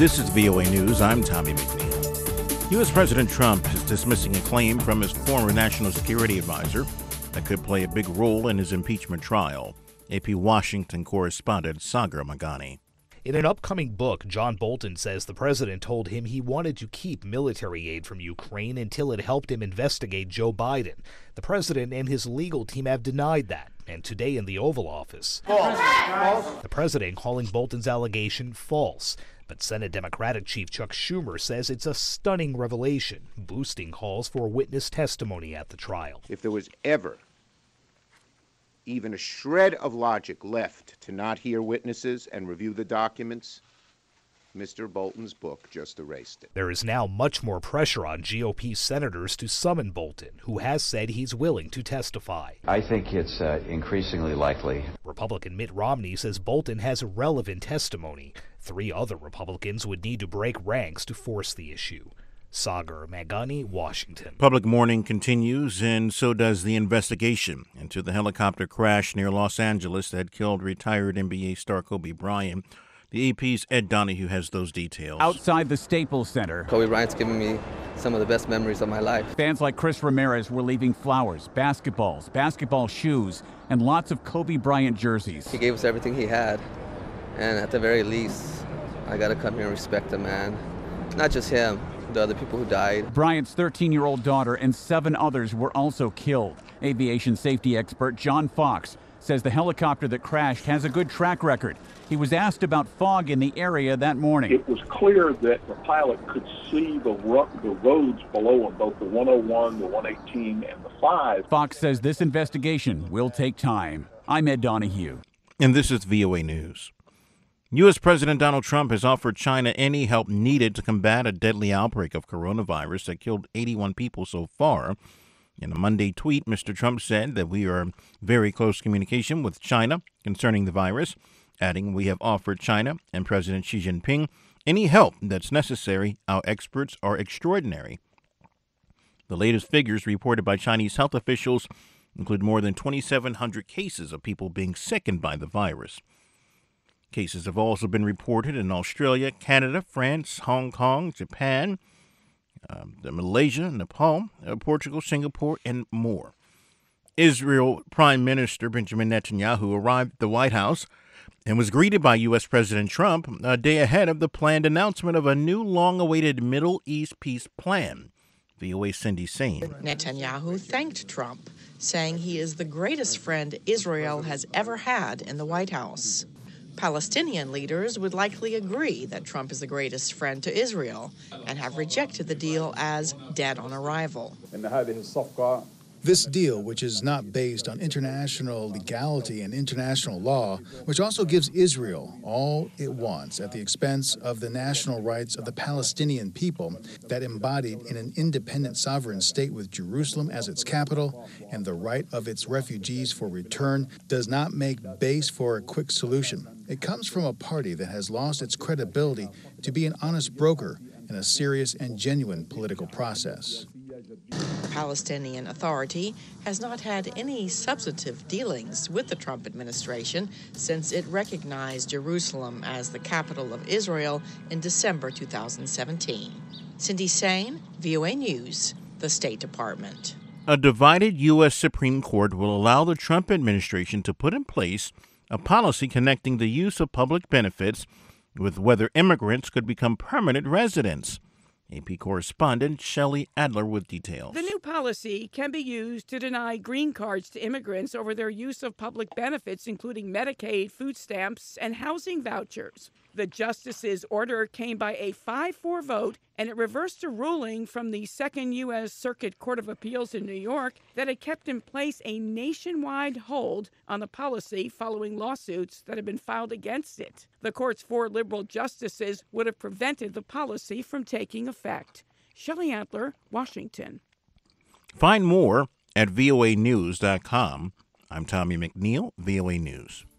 This is VOA News. I'm Tommy McNeil. U.S. President Trump is dismissing a claim from his former national security advisor that could play a big role in his impeachment trial. AP Washington correspondent Sagar Meghani. In an upcoming book, John Bolton says the president told him he wanted to keep military aid from Ukraine until it helped him investigate Joe Biden. The president and his legal team have denied that, and today in the Oval Office, the president calling Bolton's allegation false. But Senate Democratic Chief Chuck Schumer says it's a stunning revelation, boosting calls for witness testimony at the trial. If there was ever even a shred of logic left to not hear witnesses and review the documents, Mr. Bolton's book just erased it. There is now much more pressure on GOP senators to summon Bolton, who has said he's willing to testify. I think it's increasingly likely. Republican Mitt Romney says Bolton has relevant testimony. 3 other Republicans would need to break ranks to force the issue. Sagar Meghani, Washington. Public mourning continues, and so does the investigation into the helicopter crash near Los Angeles that killed retired NBA star Kobe Bryant. The AP's Ed Donahue has those details. Outside the Staples Center, Kobe Bryant's given me some of the best memories of my life. Fans like Chris Ramirez were leaving flowers, basketballs, basketball shoes, and lots of Kobe Bryant jerseys. He gave us everything he had, and at the very least, I got to come here and respect him, man. Not just him, the other people who died. Bryant's 13-year-old daughter and 7 others were also killed. Aviation safety expert John Fox says the helicopter that crashed has a good track record. He was asked about fog in the area that morning. It was clear that the pilot could see the roads below him, both the 101, the 118, and the 5. Fox says this investigation will take time. I'm Ed Donahue. And this is VOA News. U.S. President Donald Trump has offered China any help needed to combat a deadly outbreak of coronavirus that killed 81 people so far. In a Monday tweet, Mr. Trump said that we are in very close communication with China concerning the virus, adding, "We have offered China and President Xi Jinping any help that's necessary. Our experts are extraordinary." The latest figures reported by Chinese health officials include more than 2,700 cases of people being sickened by the virus. Cases have also been reported in Australia, Canada, France, Hong Kong, Japan, Malaysia, Nepal, Portugal, Singapore, and more. Israel Prime Minister Benjamin Netanyahu arrived at the White House and was greeted by U.S. President Trump a day ahead of the planned announcement of a new long-awaited Middle East peace plan. VOA's Cindy Sain. Netanyahu thanked Trump, saying he is the greatest friend Israel has ever had in the White House. Palestinian leaders would likely agree that Trump is the greatest friend to Israel and have rejected the deal as dead on arrival. This deal, which is not based on international legality and international law, which also gives Israel all it wants at the expense of the national rights of the Palestinian people that embodied in an independent sovereign state with Jerusalem as its capital and the right of its refugees for return, does not make base for a quick solution. It comes from a party that has lost its credibility to be an honest broker in a serious and genuine political process. The Palestinian Authority has not had any substantive dealings with the Trump administration since it recognized Jerusalem as the capital of Israel in December 2017. Cindy Sain, VOA News, the State Department. A divided U.S. Supreme Court will allow the Trump administration to put in place a policy connecting the use of public benefits with whether immigrants could become permanent residents. AP correspondent Shelley Adler with details. The new policy can be used to deny green cards to immigrants over their use of public benefits, including Medicaid, food stamps, and housing vouchers. The justice's order came by a 5-4 vote, and it reversed a ruling from the Second U.S. Circuit Court of Appeals in New York that had kept in place a nationwide hold on the policy following lawsuits that had been filed against it. The court's 4 liberal justices would have prevented the policy from taking effect. Shelley Adler, Washington. Find more at voanews.com. I'm Tommy McNeil, VOA News.